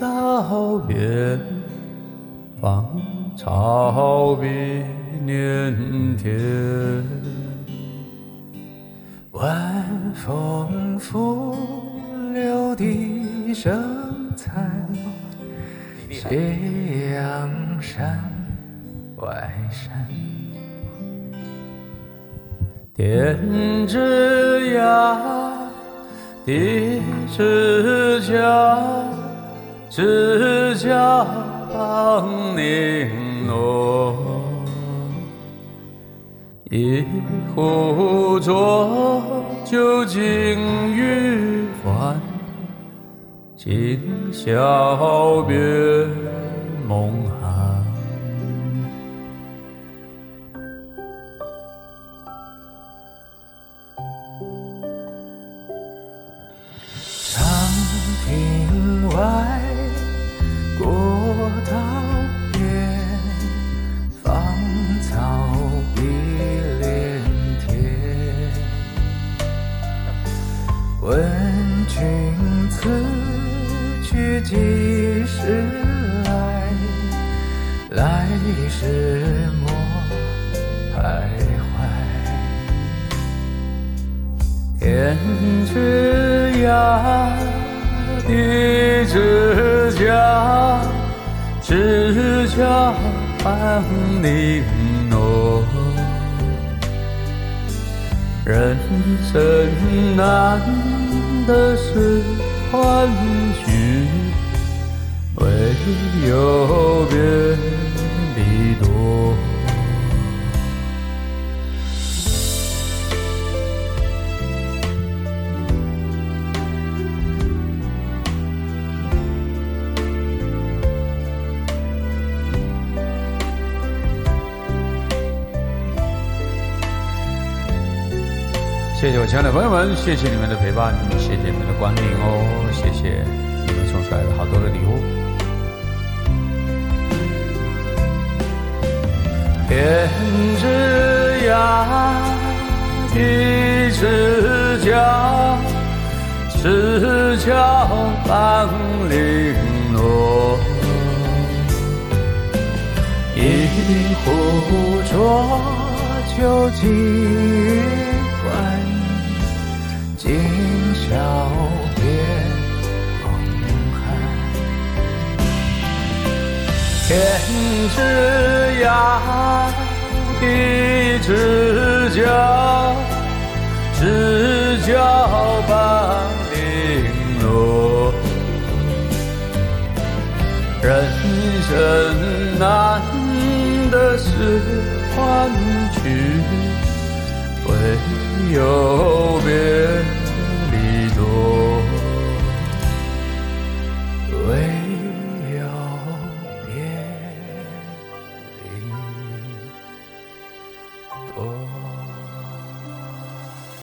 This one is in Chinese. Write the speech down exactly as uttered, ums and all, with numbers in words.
道边芳草碧连天，晚风拂柳笛声残，斜阳山外山，天之涯，地之角，知交半零落。一壶浊酒尽余欢，今宵别梦寒。长亭外，过道边，芳草碧连天。问君此去几时来？来时莫徘徊。天之涯，地之角，知交半零落。人生难的是欢聚，唯有别离多。谢谢我亲爱的朋友们，谢谢你们的陪伴，谢谢你们的光临哦，谢谢你们送出来的好多的礼物。天之涯，地之角，知交半零落。一壶浊酒尽余欢，今宵别梦寒。天之涯，地之角，知交半零落。人生难的是欢聚，唯有别离多。